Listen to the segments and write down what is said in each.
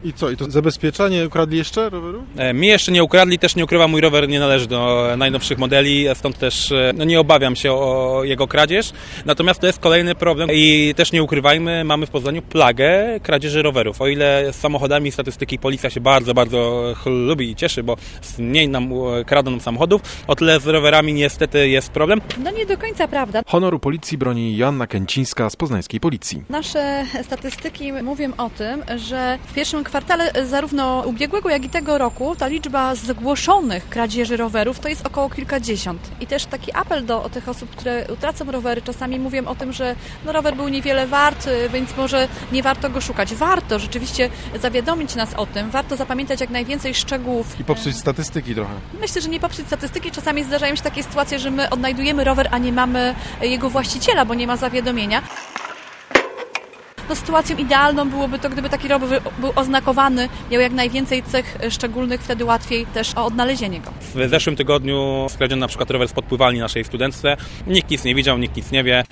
I co? I to zabezpieczanie ukradli jeszcze roweru? Mi jeszcze nie ukradli, też nie ukrywam, mój rower nie należy do najnowszych modeli, stąd też nie obawiam się o jego kradzież. Natomiast to jest kolejny problem i też nie ukrywajmy, mamy w Poznaniu plagę kradzieży rowerów. O ile z samochodami statystyki policja się bardzo, bardzo lubi i cieszy, bo mniej nam kradą samochodów, o tyle z rowerami niestety jest problem. No nie do końca prawda. Honoru policji broni Joanna Kęcińska z poznańskiej policji. Nasze statystyki mówią o tym, że w pierwszym kwartale zarówno ubiegłego, jak i tego roku ta liczba zgłoszonych kradzieży rowerów to jest około kilkadziesiąt. I też taki apel do tych osób, które utracą rowery, czasami mówią o tym, że rower był niewiele wart, więc może nie warto go szukać. Warto rzeczywiście zawiadomić nas o tym, warto zapamiętać jak najwięcej szczegółów. I popsuć statystyki trochę. Myślę, że nie popsuć statystyki. Czasami zdarzają się takie sytuacje, że my odnajdujemy rower, a nie mamy jego właściciela, bo nie ma zawiadomienia. No, sytuacją idealną byłoby to, gdyby taki rower był oznakowany, miał jak najwięcej cech szczególnych, wtedy łatwiej też o odnalezienie go. W zeszłym tygodniu skradziono na przykład rower z podpływalni naszej studentce. Nikt nic nie widział, nikt nic nie wie.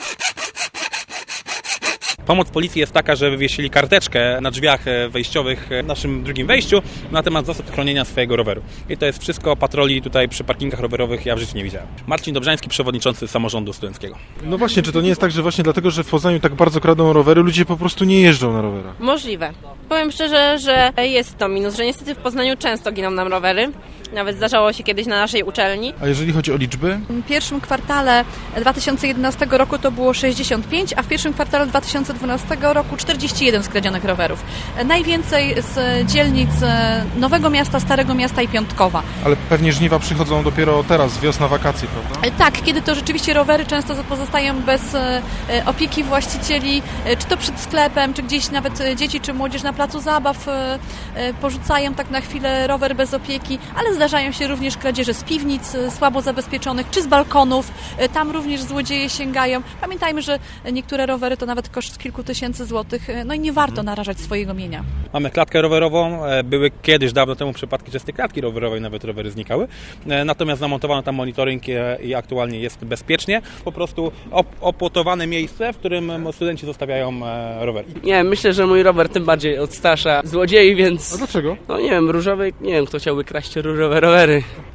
Pomoc policji jest taka, że wywiesili karteczkę na drzwiach wejściowych w naszym drugim wejściu na temat zasad chronienia swojego roweru. I to jest wszystko. Patroli tutaj przy parkingach rowerowych ja w życiu nie widziałem. Marcin Dobrzański, przewodniczący samorządu studenckiego. No właśnie, czy to nie jest tak, że właśnie dlatego, że w Poznaniu tak bardzo kradą rowery, ludzie po prostu nie jeżdżą na rowerach? Możliwe. Powiem szczerze, że jest to minus, że niestety w Poznaniu często giną nam rowery. Nawet zdarzało się kiedyś na naszej uczelni. A jeżeli chodzi o liczby? W pierwszym kwartale 2011 roku to było 65, a w pierwszym kwartale 2012 roku 41 skradzionych rowerów. Najwięcej z dzielnic Nowego Miasta, Starego Miasta i Piątkowa. Ale pewnie żniwa przychodzą dopiero teraz, wiosna, wakacje, prawda? Tak, kiedy to rzeczywiście rowery często pozostają bez opieki właścicieli, czy to przed sklepem, czy gdzieś nawet dzieci, czy młodzież na placu zabaw porzucają tak na chwilę rower bez opieki, ale zdarzają się również kradzieże z piwnic słabo zabezpieczonych, czy z balkonów. Tam również złodzieje sięgają. Pamiętajmy, że niektóre rowery to nawet koszt kilku tysięcy złotych. No i nie warto narażać swojego mienia. Mamy klatkę rowerową. Były kiedyś, dawno temu przypadki, że z tej klatki rowerowej nawet rowery znikały. Natomiast zamontowano tam monitoring i aktualnie jest bezpiecznie. Po prostu opłotowane miejsce, w którym studenci zostawiają rowery. Nie, myślę, że mój rower tym bardziej odstrasza złodziei, więc... A dlaczego? No nie wiem, różowy, nie wiem, kto chciałby kraść różowe rowery.